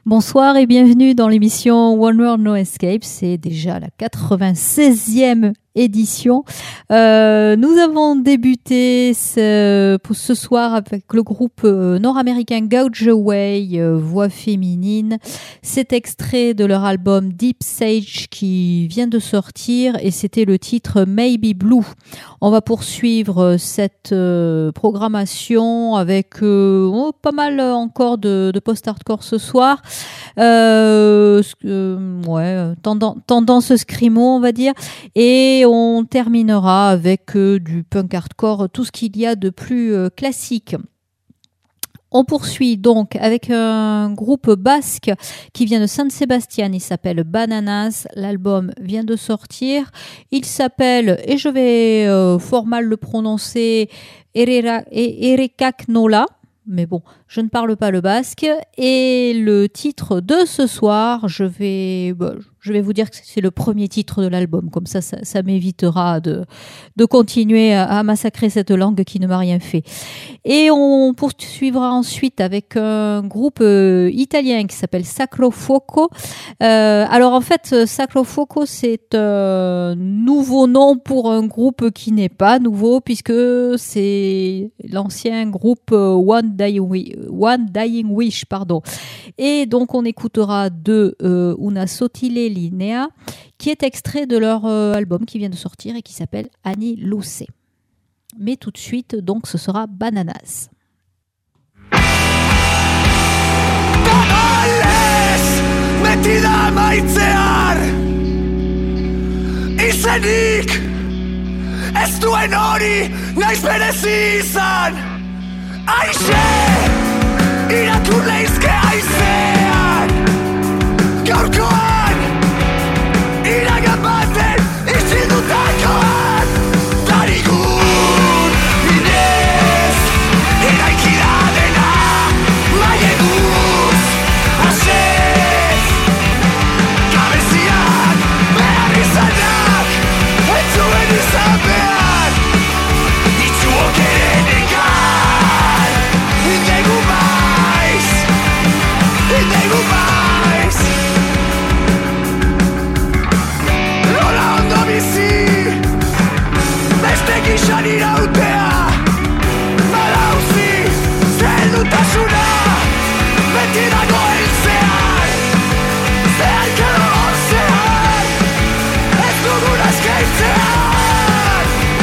Bonsoir et bienvenue dans l'émission One World No Escape. C'est déjà la 96e édition. Nous avons débuté pour ce soir avec le groupe nord-américain Gouge Away, voix féminine. C'est extrait de leur album Deep Sage qui vient de sortir et c'était le titre Maybe Blue. On va poursuivre cette programmation avec pas mal encore de post-hardcore ce soir. Tendance screamo, on va dire. Et on terminera avec du punk hardcore, tout ce qu'il y a de plus classique. On poursuit donc avec un groupe basque qui vient de San Sebastián, il s'appelle Bananas, l'album vient de sortir, il s'appelle, et je vais fort mal le prononcer, Erekaknola, mais bon, je ne parle pas le basque, et le titre de ce soir, je vais vous dire que c'est le premier titre de l'album, comme ça m'évitera de continuer à massacrer cette langue qui ne m'a rien fait. Et on poursuivra ensuite avec un groupe italien qui s'appelle Sacro Fuoco. Alors en fait, Sacro Fuoco, c'est un nouveau nom pour un groupe qui n'est pas nouveau, puisque c'est l'ancien groupe One Dying Wish, pardon. Et donc on écoutera de Una Sottile Linea, qui est extrait de leur album qui vient de sortir et qui s'appelle Anni Luce. Mais tout de suite, donc, ce sera Bananas. Metida maitzear izenik ez duen hori naiz berezi izan aixe irakur leizke aizean gaurkoan iragan baten izidutakoan darigun inez eraikida dena maieguz asez gabezian behar izanak entzuen izan behar itzuok ere negar indegu maiz Lola ondo bizi beste gizan irautea malauzi zeldutasuna beti dago heltzean zeharkero hortzean ez dugun azkaitzean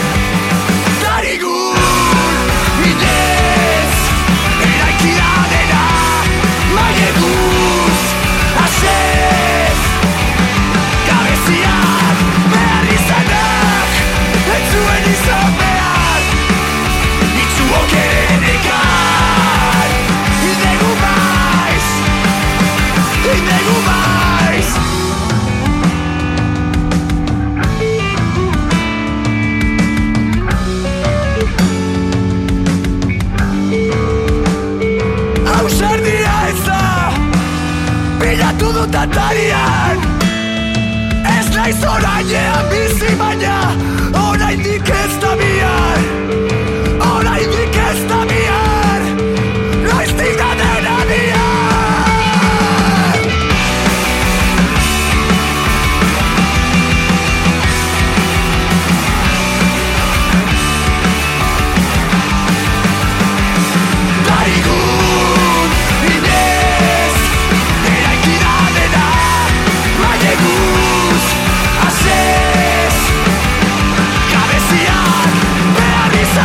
darigun bidez eraikida dena maieguz asez gabezian behar izanak entzuen izan behar itzuok ere negar indegu maiz hau zer dira ez da bilatu dut atarian ez naiz orainean bizi baina oraindik ez da bihar noiztik da dena bihar darigun inez eraikida dena maieguz asez gabezian behar izan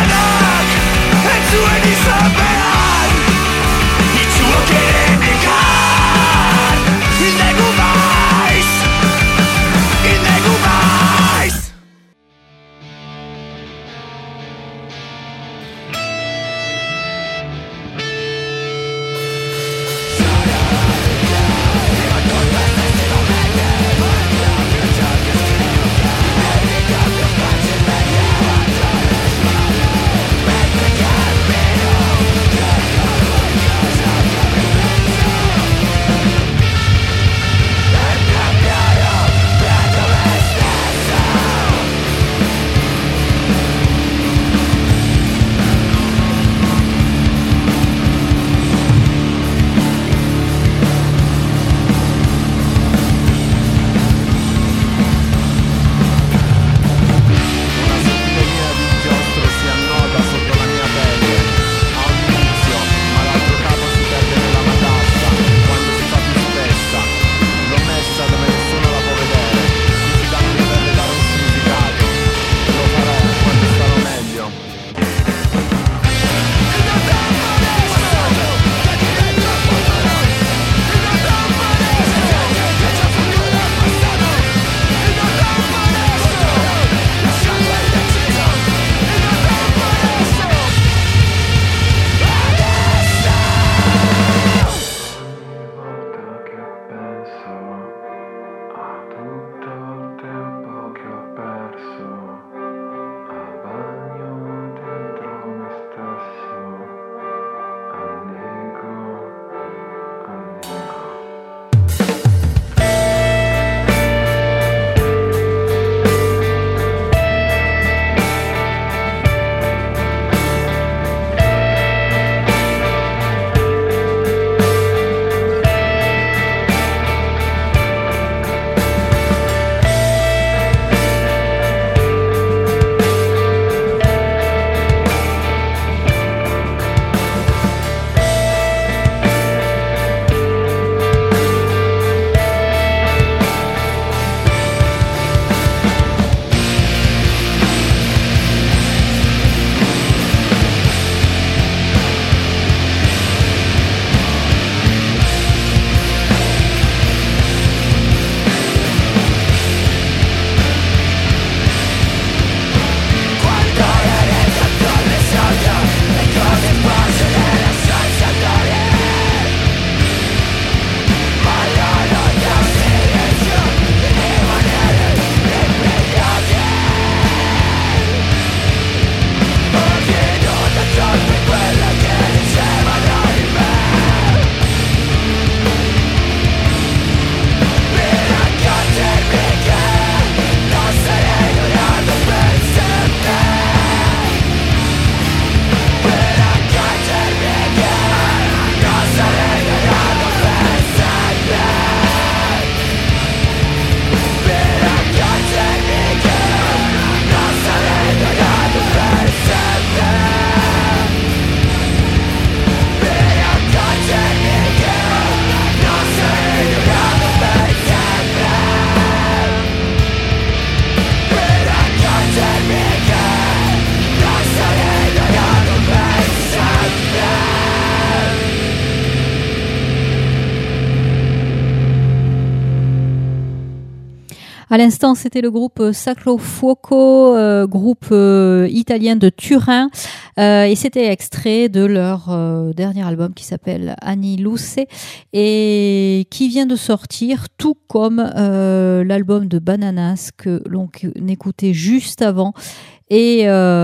À l'instant, c'était le groupe Sacro Fuoco, groupe italien de Turin, et c'était extrait de leur dernier album qui s'appelle Anni Luce et qui vient de sortir, tout comme l'album de Bananas que l'on écoutait juste avant. Et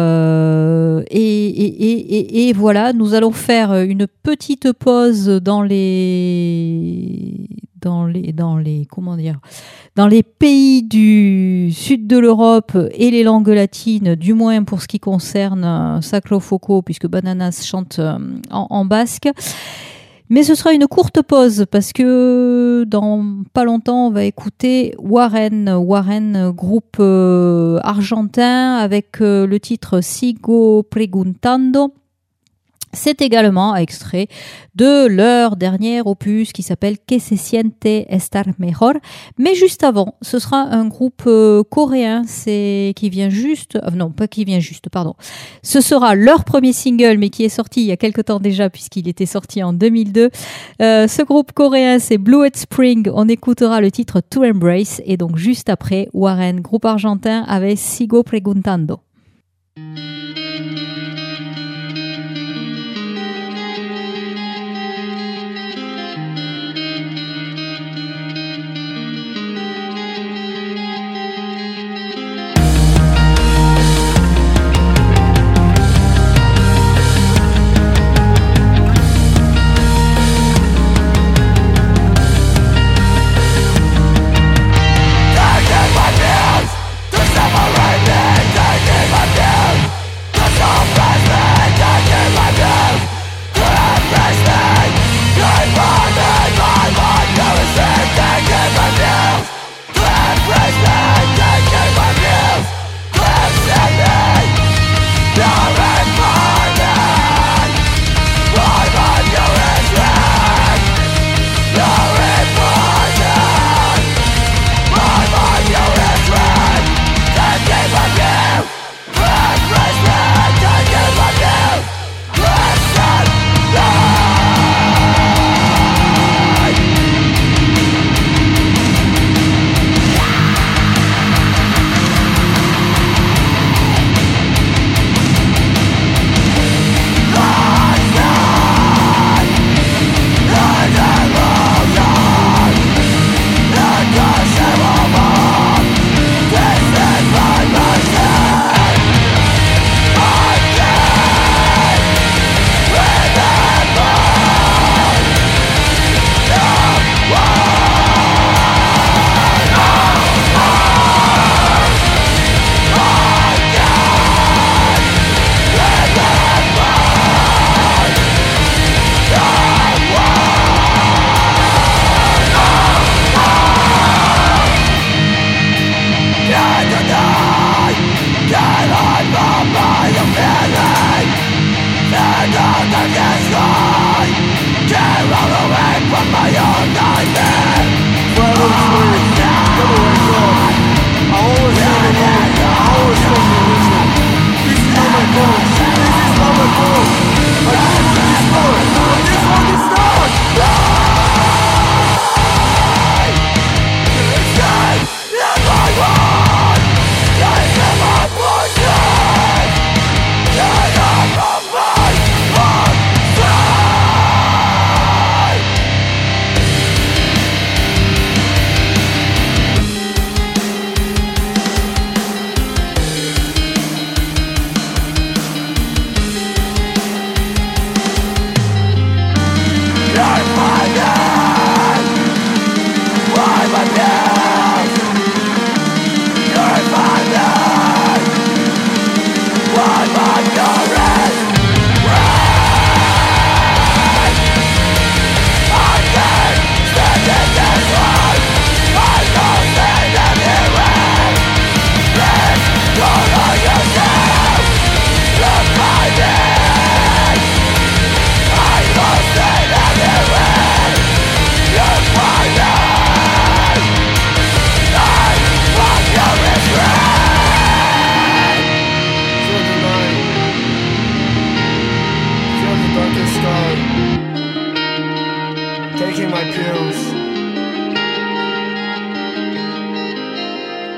voilà, nous allons faire une petite pause dans les pays du sud de l'Europe et les langues latines, du moins pour ce qui concerne Sacro Fuoco, puisque Bananas chante en basque. Mais ce sera une courte pause parce que dans pas longtemps, on va écouter Warren, groupe argentin avec le titre Sigo Preguntando. C'est également extrait de leur dernier opus qui s'appelle Que se siente estar mejor. Mais juste avant, ce sera un groupe coréen, ce sera leur premier single, mais qui est sorti il y a quelque temps déjà, puisqu'il était sorti en 2002. Ce groupe coréen, c'est Blue Spring. On écoutera le titre To Embrace. Et donc juste après, Warren, groupe argentin, avec Sigo Preguntando. Separate me, taking my views. The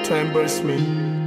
to embrace me.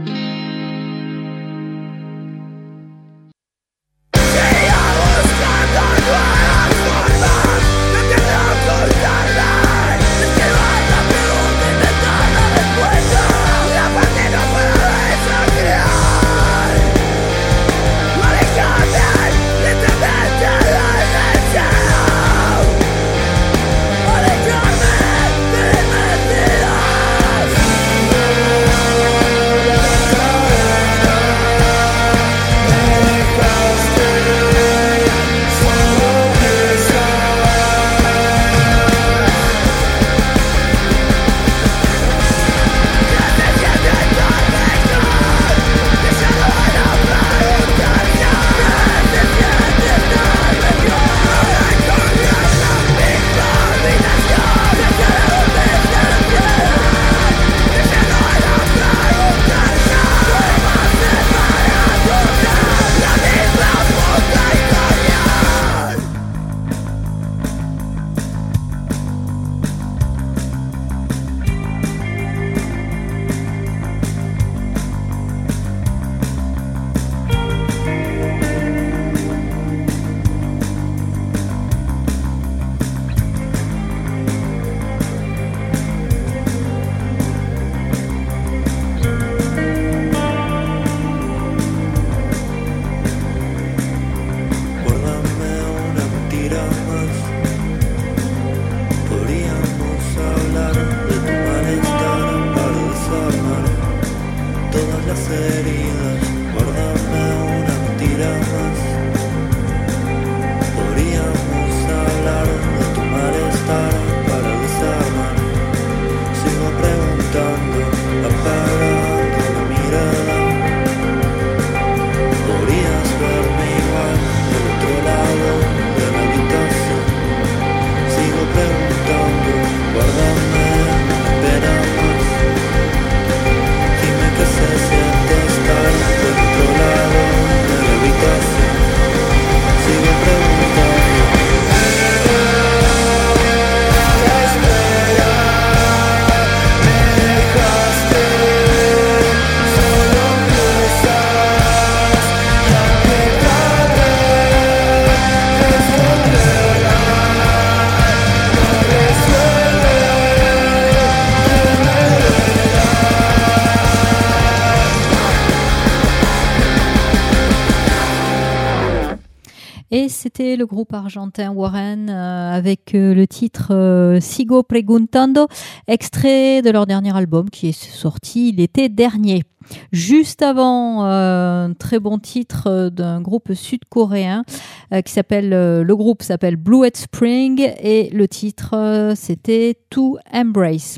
Et c'était le groupe argentin Warren avec le titre Sigo Preguntando, extrait de leur dernier album qui est sorti l'été dernier. Juste avant, un très bon titre d'un groupe sud-coréen qui s'appelle, le groupe s'appelle Blue Head Spring et le titre c'était To Embrace.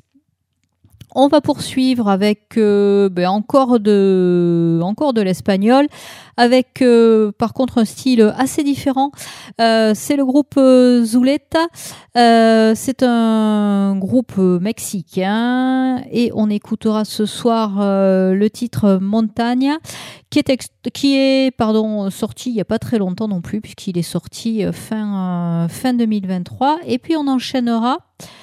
On va poursuivre avec encore de l'espagnol, avec par contre un style assez différent. C'est le groupe Zuleta. C'est un groupe mexicain et on écoutera ce soir le titre Montaña qui est sorti il n'y a pas très longtemps non plus puisqu'il est sorti fin 2023 et puis on enchaînera.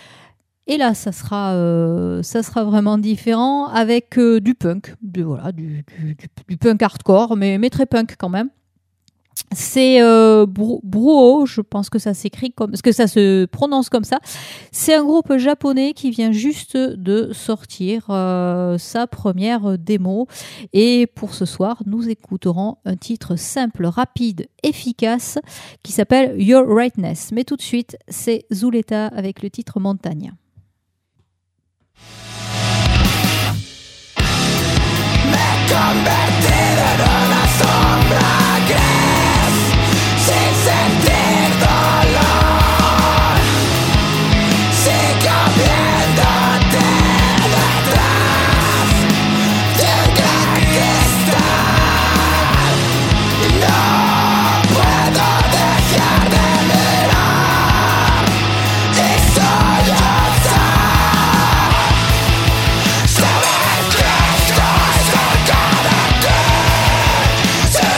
Et là, ça sera vraiment différent avec du punk, du punk hardcore, mais très punk quand même. C'est Bruo, je pense que ça s'écrit comme, que ça se prononce comme ça. C'est un groupe japonais qui vient juste de sortir sa première démo. Et pour ce soir, nous écouterons un titre simple, rapide, efficace, qui s'appelle Your Rightness. Mais tout de suite, c'est Zuleta avec le titre Montagne. Convertido en una sombra gris, sin sentir dolor, sigo viéndote detrás de un gran cristal. No puedo dejar de mirar y sollozar, saber que estoy cerca de ti.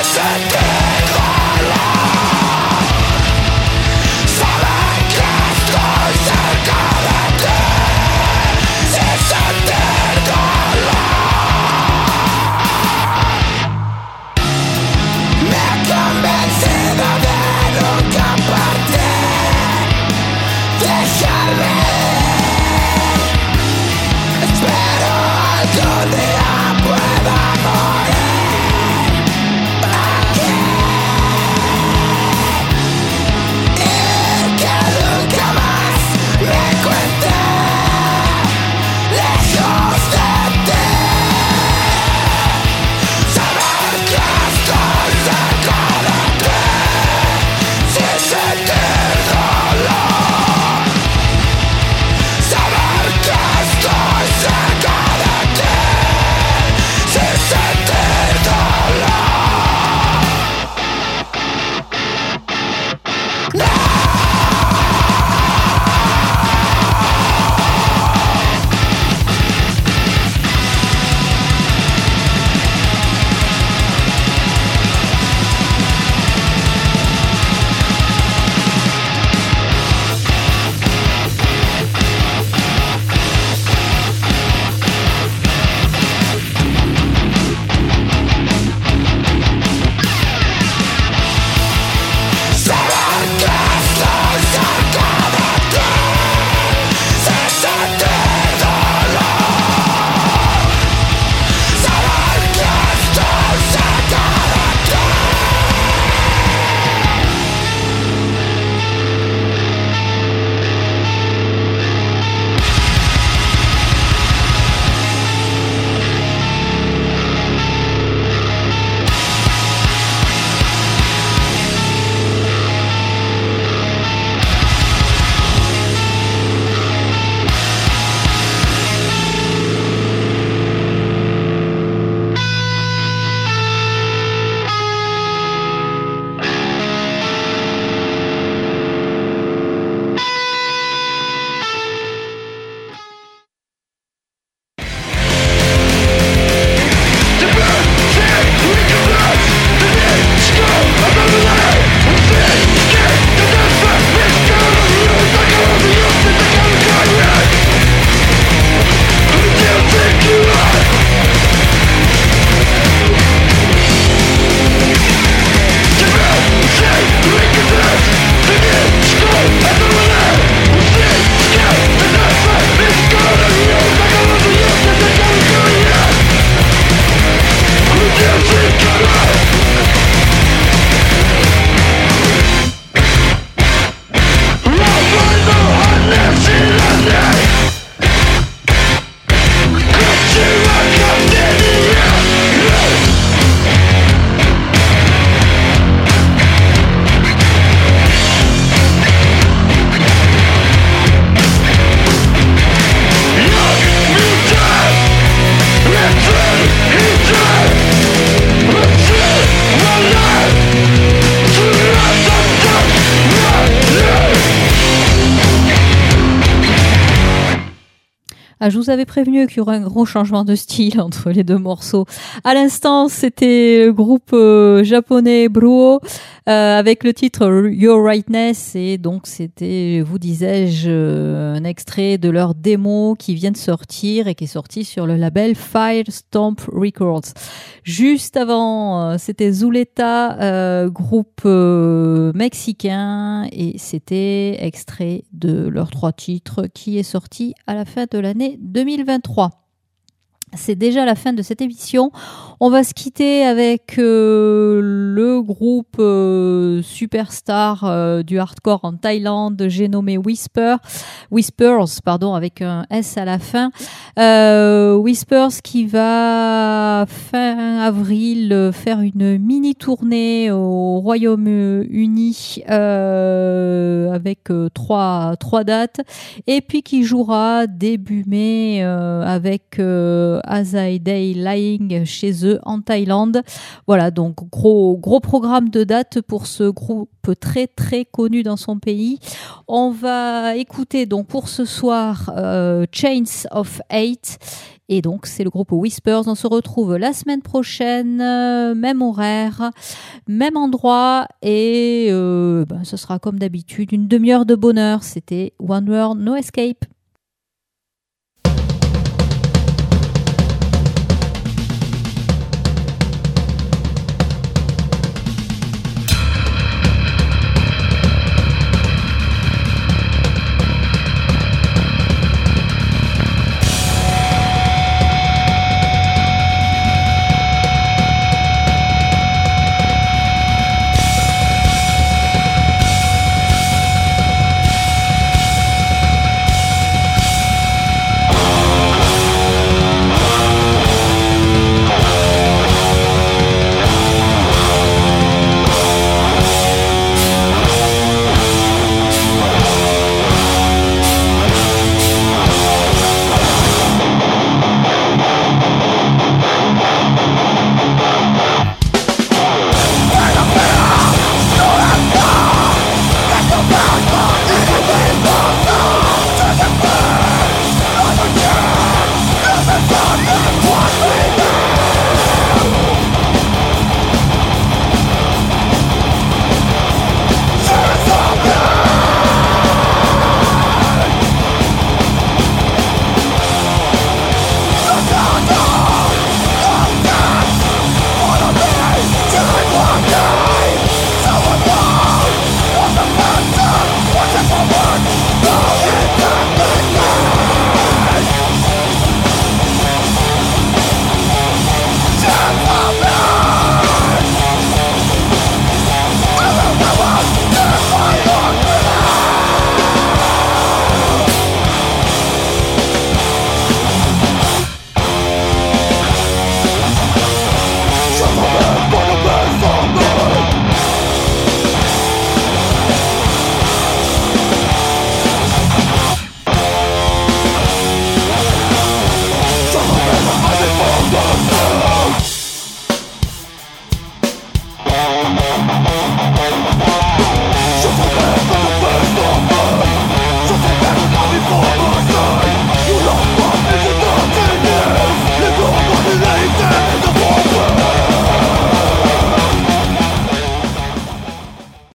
Ah, je vous avais prévenu qu'il y aurait un gros changement de style entre les deux morceaux. À l'instant, c'était le groupe japonais Bruo avec le titre Your Rightness, et donc c'était, vous disais-je, un extrait de leur démo qui vient de sortir et qui est sorti sur le label Firestomp Records. Juste avant, c'était Zuleta, groupe mexicain, et c'était extrait de leurs 3 titres qui est sorti à la fin de l'année 2023. C'est déjà la fin de cette émission. On va se quitter avec le groupe superstar du hardcore en Thaïlande, j'ai nommé Whispers, avec un S à la fin. Whispers qui va fin avril faire une mini tournée au Royaume-Uni avec trois dates, et puis qui jouera début mai avec As I Day Lying chez eux en Thaïlande. Voilà, donc gros programme de date pour ce groupe très très connu dans son pays. On va écouter donc pour ce soir Chains of Hate, et donc c'est le groupe Whispers. On se retrouve la semaine prochaine, même horaire, même endroit, et ce sera comme d'habitude une demi-heure de bonheur. C'était One World No Escape.